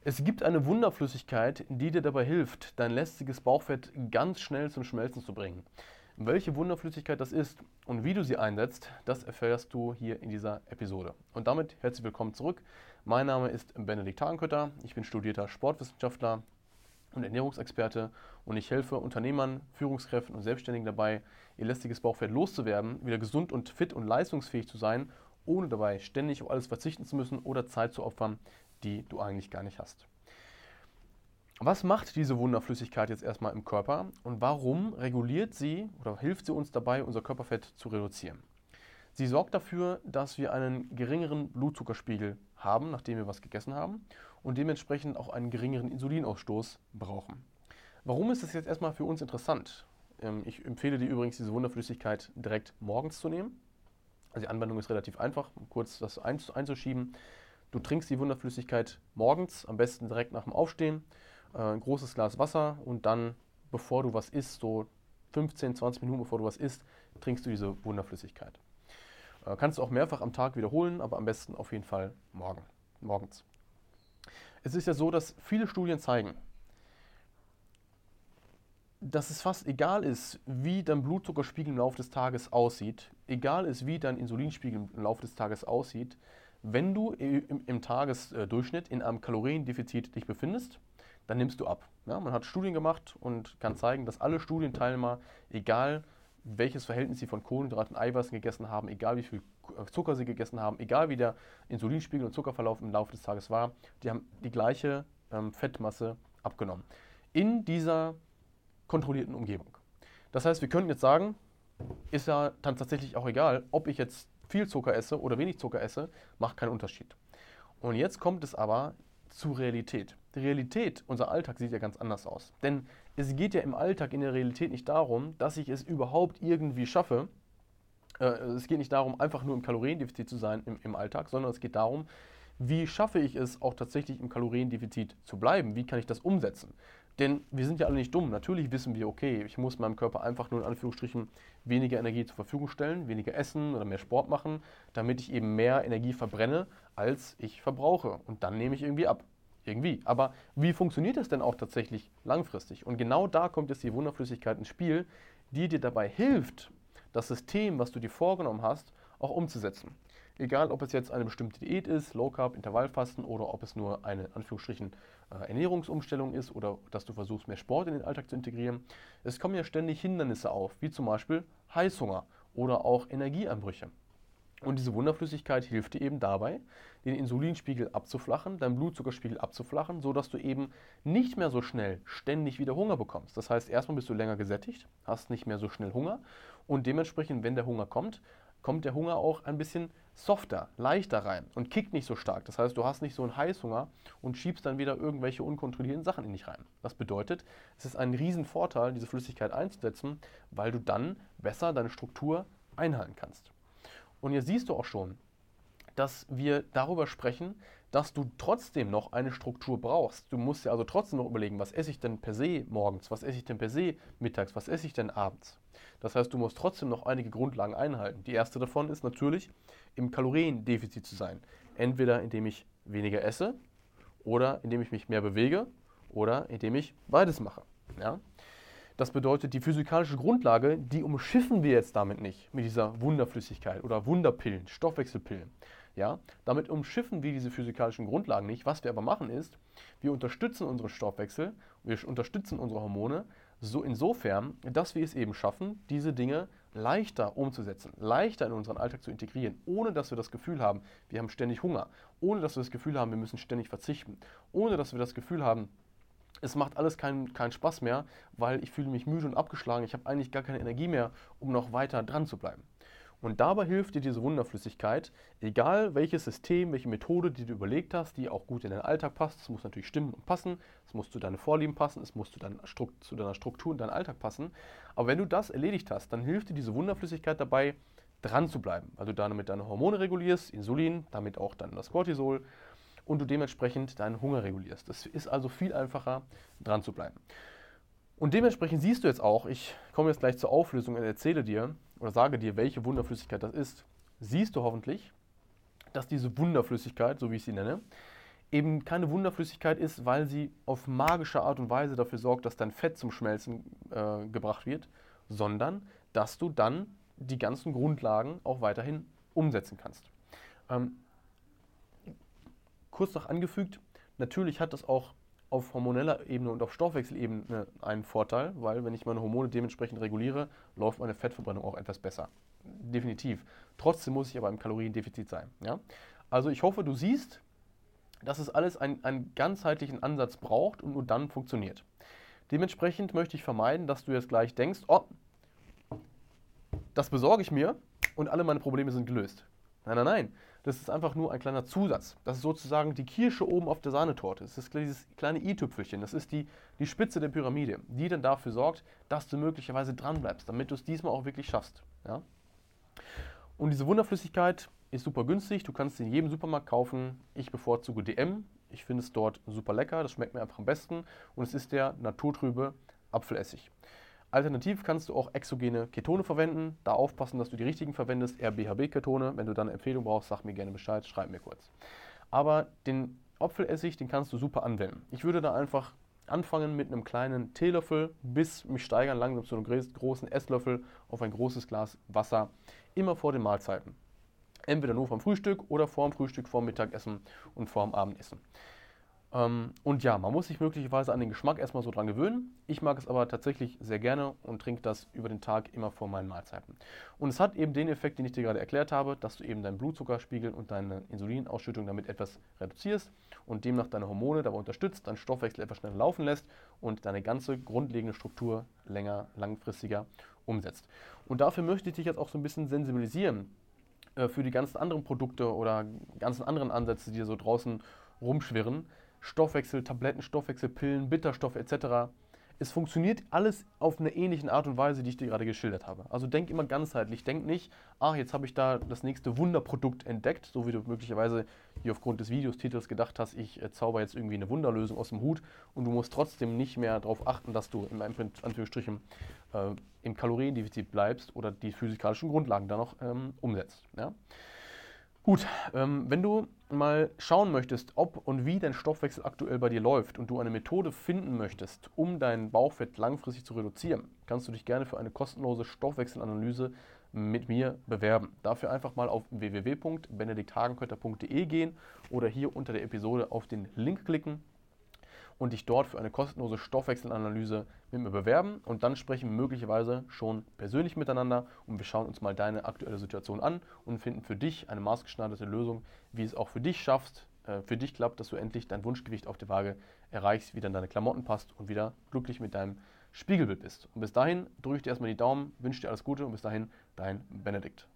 Es gibt eine Wunderflüssigkeit, die dir dabei hilft, dein lästiges Bauchfett ganz schnell zum Schmelzen zu bringen. Welche Wunderflüssigkeit das ist und wie du sie einsetzt, das erfährst du hier in dieser Episode. Und damit herzlich willkommen zurück. Mein Name ist Benedikt Hagenkötter. Ich bin studierter Sportwissenschaftler und Ernährungsexperte und ich helfe Unternehmern, Führungskräften und Selbstständigen dabei, ihr lästiges Bauchfett loszuwerden, wieder gesund und fit und leistungsfähig zu sein, ohne dabei ständig auf alles verzichten zu müssen oder Zeit zu opfern, die du eigentlich gar nicht hast. Was macht diese Wunderflüssigkeit jetzt erstmal im Körper und warum reguliert sie oder hilft sie uns dabei, unser Körperfett zu reduzieren? Sie sorgt dafür, dass wir einen geringeren Blutzuckerspiegel haben, nachdem wir was gegessen haben und dementsprechend auch einen geringeren Insulinausstoß brauchen. Warum ist das jetzt erstmal für uns interessant? Ich empfehle dir übrigens, diese Wunderflüssigkeit direkt morgens zu nehmen. Also die Anwendung ist relativ einfach, um kurz das einzuschieben. Du trinkst die Wunderflüssigkeit morgens, am besten direkt nach dem Aufstehen, ein großes Glas Wasser und dann, bevor du was isst, so 15, 20 Minuten bevor du was isst, trinkst du diese Wunderflüssigkeit. Kannst du auch mehrfach am Tag wiederholen, aber am besten auf jeden Fall morgens. Es ist ja so, dass viele Studien zeigen, dass es fast egal ist, wie dein Blutzuckerspiegel im Laufe des Tages aussieht, egal ist, wie dein Insulinspiegel im Laufe des Tages aussieht, wenn du im Tagesdurchschnitt in einem Kaloriendefizit dich befindest, dann nimmst du ab. Ja, man hat Studien gemacht und kann zeigen, dass alle Studienteilnehmer, egal welches Verhältnis sie von Kohlenhydraten und Eiweißen gegessen haben, egal wie viel Zucker sie gegessen haben, egal wie der Insulinspiegel und Zuckerverlauf im Laufe des Tages war, die haben die gleiche Fettmasse abgenommen. In dieser kontrollierten Umgebung. Das heißt, wir könnten jetzt sagen, ist ja dann tatsächlich auch egal, ob ich jetzt viel Zucker esse oder wenig Zucker esse, macht keinen Unterschied. Und jetzt kommt es aber zur Realität. Die Realität, unser Alltag sieht ja ganz anders aus. Denn es geht ja im Alltag in der Realität nicht darum, dass ich es überhaupt irgendwie schaffe. Es geht nicht darum, einfach nur im Kaloriendefizit zu sein im Alltag, sondern es geht darum, wie schaffe ich es auch tatsächlich im Kaloriendefizit zu bleiben? Wie kann ich das umsetzen? Denn wir sind ja alle nicht dumm. Natürlich wissen wir, okay, ich muss meinem Körper einfach nur in Anführungsstrichen weniger Energie zur Verfügung stellen, weniger essen oder mehr Sport machen, damit ich eben mehr Energie verbrenne, als ich verbrauche. Und dann nehme ich irgendwie ab. Irgendwie. Aber wie funktioniert das denn auch tatsächlich langfristig? Und genau da kommt jetzt die Wunderflüssigkeit ins Spiel, die dir dabei hilft, das System, was du dir vorgenommen hast, auch umzusetzen. Egal, ob es jetzt eine bestimmte Diät ist, Low Carb, Intervallfasten oder ob es nur eine Anführungsstrichen Ernährungsumstellung ist oder dass du versuchst, mehr Sport in den Alltag zu integrieren. Es kommen ja ständig Hindernisse auf, wie zum Beispiel Heißhunger oder auch Energieeinbrüche. Und diese Wunderflüssigkeit hilft dir eben dabei, den Insulinspiegel abzuflachen, deinen Blutzuckerspiegel abzuflachen, sodass du eben nicht mehr so schnell ständig wieder Hunger bekommst. Das heißt, erstmal bist du länger gesättigt, hast nicht mehr so schnell Hunger und dementsprechend, wenn der Hunger kommt, kommt der Hunger auch ein bisschen softer, leichter rein und kickt nicht so stark. Das heißt, du hast nicht so einen Heißhunger und schiebst dann wieder irgendwelche unkontrollierten Sachen in dich rein. Das bedeutet, es ist ein Riesenvorteil, diese Flüssigkeit einzusetzen, weil du dann besser deine Struktur einhalten kannst. Und jetzt siehst du auch schon, dass wir darüber sprechen, dass du trotzdem noch eine Struktur brauchst. Du musst dir also trotzdem noch überlegen, was esse ich denn per se morgens, was esse ich denn per se mittags, was esse ich denn abends. Das heißt, du musst trotzdem noch einige Grundlagen einhalten. Die erste davon ist natürlich, im Kaloriendefizit zu sein. Entweder indem ich weniger esse oder indem ich mich mehr bewege oder indem ich beides mache. Ja? Das bedeutet, die physikalische Grundlage, die umschiffen wir jetzt damit nicht mit dieser Wunderflüssigkeit oder Wunderpillen, Stoffwechselpillen. Ja, damit umschiffen wir diese physikalischen Grundlagen nicht. Was wir aber machen ist, wir unterstützen unseren Stoffwechsel, wir unterstützen unsere Hormone so insofern, dass wir es eben schaffen, diese Dinge leichter umzusetzen, leichter in unseren Alltag zu integrieren, ohne dass wir das Gefühl haben, wir haben ständig Hunger, ohne dass wir das Gefühl haben, wir müssen ständig verzichten, ohne dass wir das Gefühl haben, es macht alles keinen Spaß mehr, weil ich fühle mich müde und abgeschlagen. Ich habe eigentlich gar keine Energie mehr, um noch weiter dran zu bleiben. Und dabei hilft dir diese Wunderflüssigkeit, egal welches System, welche Methode, die du überlegt hast, die auch gut in deinen Alltag passt. Es muss natürlich stimmen und passen, es muss zu deinen Vorlieben passen, es muss zu deiner Struktur und deinem Alltag passen. Aber wenn du das erledigt hast, dann hilft dir diese Wunderflüssigkeit dabei, dran zu bleiben, weil du damit deine Hormone regulierst, Insulin, damit auch dann das Cortisol und du dementsprechend deinen Hunger regulierst. Es ist also viel einfacher, dran zu bleiben. Und dementsprechend siehst du jetzt auch, ich komme jetzt gleich zur Auflösung und erzähle dir oder sage dir, welche Wunderflüssigkeit das ist, siehst du hoffentlich, dass diese Wunderflüssigkeit, so wie ich sie nenne, eben keine Wunderflüssigkeit ist, weil sie auf magische Art und Weise dafür sorgt, dass dein Fett zum Schmelzen gebracht wird, sondern dass du dann die ganzen Grundlagen auch weiterhin umsetzen kannst. Ähm, kurz noch angefügt, natürlich hat das auch auf hormoneller Ebene und auf Stoffwechselebene einen Vorteil, weil wenn ich meine Hormone dementsprechend reguliere, läuft meine Fettverbrennung auch etwas besser. Definitiv. Trotzdem muss ich aber im Kaloriendefizit sein. Ja? Also ich hoffe, du siehst, dass es alles einen ganzheitlichen Ansatz braucht und nur dann funktioniert. Dementsprechend möchte ich vermeiden, dass du jetzt gleich denkst, oh, das besorge ich mir und alle meine Probleme sind gelöst. Nein, nein, nein. Das ist einfach nur ein kleiner Zusatz. Das ist sozusagen die Kirsche oben auf der Sahnetorte. Das ist dieses kleine i-Tüpfelchen. Das ist die Spitze der Pyramide, die dann dafür sorgt, dass du möglicherweise dran bleibst, damit du es diesmal auch wirklich schaffst. Ja? Und diese Wunderflüssigkeit ist super günstig. Du kannst sie in jedem Supermarkt kaufen. Ich bevorzuge DM. Ich finde es dort super lecker. Das schmeckt mir einfach am besten. Und es ist der naturtrübe Apfelessig. Alternativ kannst du auch exogene Ketone verwenden. Da aufpassen, dass du die richtigen verwendest, eher BHB-Ketone. Wenn du dann eine Empfehlung brauchst, sag mir gerne Bescheid, schreib mir kurz. Aber den Apfelessig, den kannst du super anwenden. Ich würde da einfach anfangen mit einem kleinen Teelöffel, bis mich steigern langsam zu einem großen Esslöffel auf ein großes Glas Wasser, immer vor den Mahlzeiten. Entweder nur vorm Frühstück oder vorm Frühstück, vorm Mittagessen und vorm Abendessen. Und ja, man muss sich möglicherweise an den Geschmack erstmal so dran gewöhnen. Ich mag es aber tatsächlich sehr gerne und trinke das über den Tag immer vor meinen Mahlzeiten. Und es hat eben den Effekt, den ich dir gerade erklärt habe, dass du eben deinen Blutzuckerspiegel und deine Insulinausschüttung damit etwas reduzierst und demnach deine Hormone dabei unterstützt, deinen Stoffwechsel etwas schneller laufen lässt und deine ganze grundlegende Struktur langfristiger umsetzt. Und dafür möchte ich dich jetzt auch so ein bisschen sensibilisieren für die ganzen anderen Produkte oder ganzen anderen Ansätze, die so draußen rumschwirren. Stoffwechseltabletten, Stoffwechselpillen, Bitterstoffe etc. Es funktioniert alles auf eine ähnliche Art und Weise, die ich dir gerade geschildert habe. Also denk immer ganzheitlich. Denk nicht, ach, jetzt habe ich da das nächste Wunderprodukt entdeckt, so wie du möglicherweise hier aufgrund des Videotitels gedacht hast, ich zauber jetzt irgendwie eine Wunderlösung aus dem Hut und du musst trotzdem nicht mehr darauf achten, dass du in Anführungsstrichen im Kaloriendefizit bleibst oder die physikalischen Grundlagen dann noch umsetzt. Ja? Gut, wenn du mal schauen möchtest, ob und wie dein Stoffwechsel aktuell bei dir läuft und du eine Methode finden möchtest, um dein Bauchfett langfristig zu reduzieren, kannst du dich gerne für eine kostenlose Stoffwechselanalyse mit mir bewerben. Dafür einfach mal auf www.benedikthagenkötter.de gehen oder hier unter der Episode auf den Link klicken und dich dort für eine kostenlose Stoffwechselanalyse mit mir bewerben und dann sprechen wir möglicherweise schon persönlich miteinander und wir schauen uns mal deine aktuelle Situation an und finden für dich eine maßgeschneiderte Lösung, wie es auch für dich schaffst, für dich klappt, dass du endlich dein Wunschgewicht auf der Waage erreichst, wieder in deine Klamotten passt und wieder glücklich mit deinem Spiegelbild bist. Und bis dahin drücke ich dir erstmal die Daumen, wünsche dir alles Gute und bis dahin, dein Benedikt.